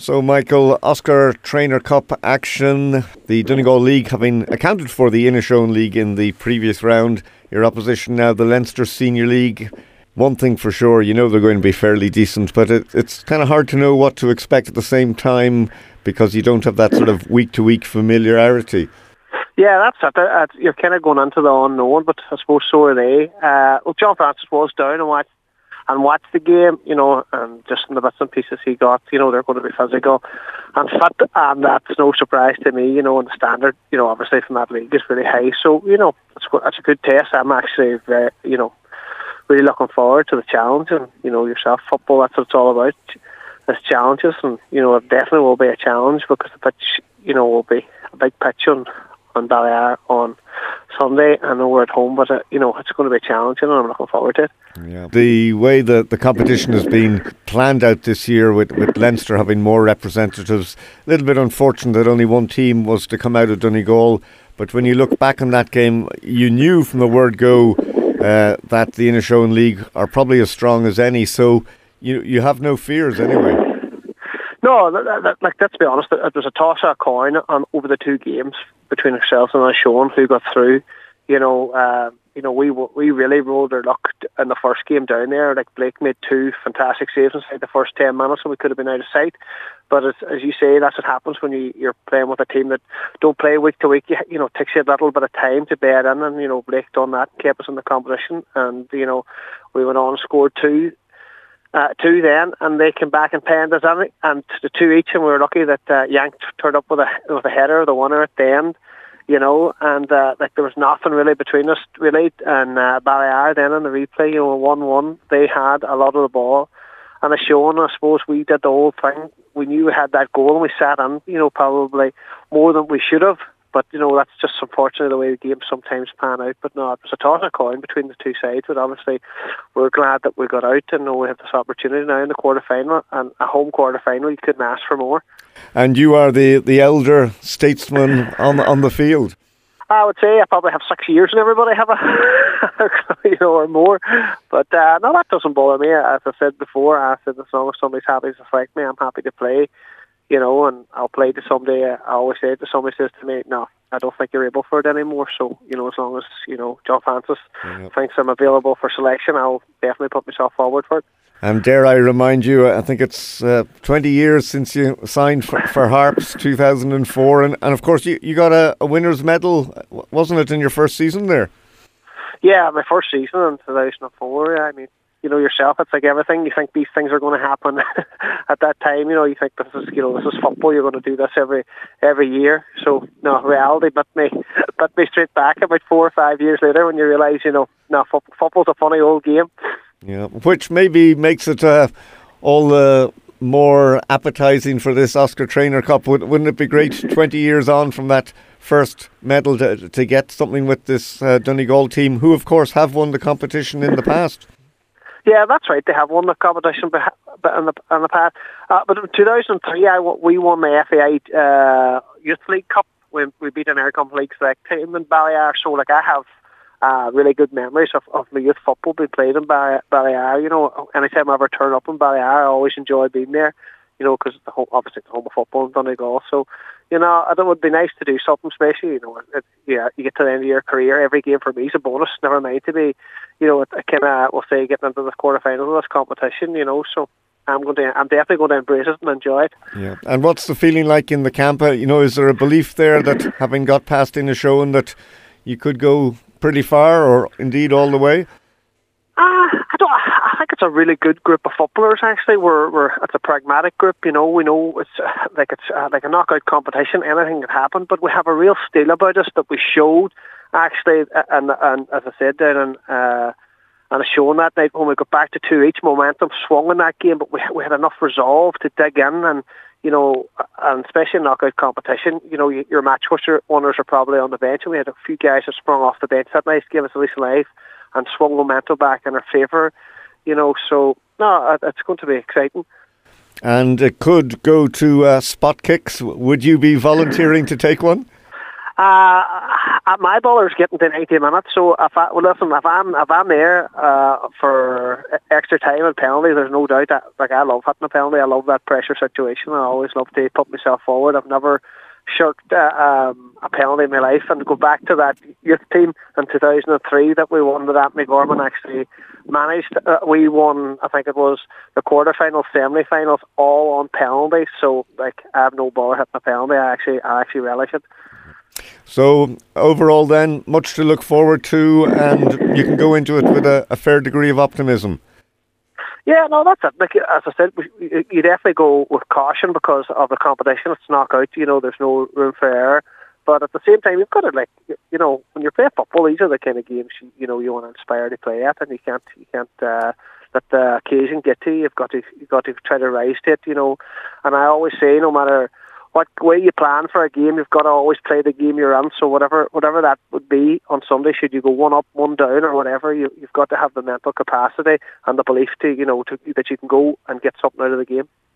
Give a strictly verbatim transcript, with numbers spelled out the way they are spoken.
So, Michael, Oscar Traynor Cup action, the Donegal League having accounted for the Inishowen League in the previous round. Your opposition now, the Leinster Senior League. One thing for sure, you know they're going to be fairly decent, but it, it's kind of hard to know what to expect at the same time because you don't have that sort of week-to-week familiarity. Yeah, that's it. Uh, you're kind of going into the unknown, but I suppose so are they. Uh, well, John Francis was down and watched, and watched the game, you know, and just in the bits and pieces he got, you know, they're going to be physical and fit, and that's no surprise to me, you know, and the standard, you know, obviously from that league is really high. So, you know, it's, it's a good test. I'm actually, very, you know, really looking forward to the challenge, and, you know, yourself, football, that's what it's all about. There's challenges, and, you know, it definitely will be a challenge because the pitch, you know, will be a big pitch on on Ballymena on Sunday. I know we're at home, but uh, you know, it's going to be challenging, and I'm looking forward to it. Yeah. The way that the competition has been planned out this year, with, with Leinster having more representatives, a little bit unfortunate that only one team was to come out of Donegal. But when you look back on that game, you knew from the word go uh, that the Inishowen League are probably as strong as any. So you you have no fears anyway. No, that, that, like let's be honest, it was a toss of a coin on over the two games between ourselves and Inishowen who got through. You know, uh, you know, we we really rolled our luck in the first game down there. Like Blake made two fantastic saves inside the first ten minutes, and we could have been out of sight. But as, as you say, that's what happens when you, you're playing with a team that don't play week to week. You, you know, it takes you a little bit of time to bed in, and you know, Blake done that, kept us in the competition, and you know, we went on and scored two. Uh, two then, and they came back and penned us in, and the two each, and we were lucky that uh, Yank turned up with a with a header, the winner at the end, you know, and uh, like there was nothing really between us, really, and uh, Ballymena then in the replay, you know, one one, they had a lot of the ball, and Inishowen, I suppose we did the whole thing. We knew we had that goal, and we sat in, you know, probably more than we should have. But, you know, that's just unfortunately the way the games sometimes pan out. But no, it was a toss of a coin between the two sides. But obviously, we're glad that we got out and know we have this opportunity now in the quarter-final. And a home quarter-final, you couldn't ask for more. And you are the, the elder statesman on, on the field. I would say I probably have six years and everybody have a, you know, or more. But uh, no, that doesn't bother me. As I said before, I said as long as somebody's happy to select me, I'm happy to play. You know, and I'll play to somebody. I always say to somebody says to me, no, I don't think you're able for it anymore. So, you know, as long as, you know, John Francis yep. thinks I'm available for selection, I'll definitely put myself forward for it. And dare I remind you, I think it's uh, twenty years since you signed for, for Harps, two thousand four. And, and of course, you, you got a, a winner's medal, wasn't it, in your first season there? Yeah, my first season in two thousand four. I mean, you know yourself, it's like everything. You think these things are going to happen at that time. You know, you think this is, you know, this is football. You're going to do this every every year. So no, reality bit me, bit me straight back about four or five years later when you realise, you know, no, fo- football's a funny old game. Yeah, which maybe makes it uh, all the more appetising for this Oscar Traynor Cup. Wouldn't it be great twenty years on from that first medal to, to get something with this uh, Donegal team, who of course have won the competition in the past? Yeah, that's right. They have won the competition in the in the past. Uh, but in two thousand three, I, we won the F A I uh, Youth League Cup. We, we beat an Air Comp League select team in Ballymena. So, like, I have uh, really good memories of, of my youth football being played in Ballymena. You know, anytime I ever turn up in Ballymena, I always enjoy being there. You know, because obviously it's the home of football in Donegal. So, you know, it would be nice to do something special. You know, it, yeah, you get to the end of your career, every game for me is a bonus. Never mind to be, you know, I kind of, we'll say, getting into the quarterfinals of this competition. You know, so I'm going to, I'm definitely going to embrace it and enjoy it. Yeah. And what's the feeling like in the camp? You know, is there a belief there that having got past Inishowen that you could go pretty far, or indeed all the way? Uh, I don't. I think it's a really good group of footballers. Actually, we're we're it's a pragmatic group. You know, we know it's uh, like it's uh, like a knockout competition. Anything can happen, but we have a real steel about us that we showed actually, and and as I said down in uh, and I shown that night when we got back to two each. Momentum swung in that game, but we we had enough resolve to dig in, and you know, and especially in knockout competition, you know, your match winners are probably on the bench, and we had a few guys that sprung off the bench that night, gave us a lease of life, and swung momentum back in our favour. You know, so, no, it's going to be exciting. And it could go to uh, spot kicks. Would you be volunteering to take one? Uh, uh, my bowler's getting to ninety minutes, so if I, well, listen, if I'm if I'm there uh, for extra time and penalty, there's no doubt that like I love hitting a penalty. I love that pressure situation. I always love to put myself forward. I've never shirked uh, um, a penalty in my life, and go back to that youth team in two thousand three that we won with Anthony Gorman actually managed. Uh, we won, I think it was the quarterfinals, semi-finals, all on penalties. So like I have no bother hitting a penalty. I actually I actually relish it. So overall then, much to look forward to, and you can go into it with a, a fair degree of optimism. Yeah, no, that's it. Like, as I said, you definitely go with caution because of the competition. It's knockout, you know, there's no room for error. But at the same time, you've got to, like, you know, when you're playing football, these are the kind of games, you, you know, you want to inspire to play at, and you can't, you can't uh, let the occasion get to you. You've got to, you've got to try to rise to it, you know. And I always say, no matter what way you plan for a game, you've got to always play the game you're in. So whatever whatever that would be on Sunday, should you go one up, one down or whatever, you, you've got to have the mental capacity and the belief to, you know, to, that you can go and get something out of the game.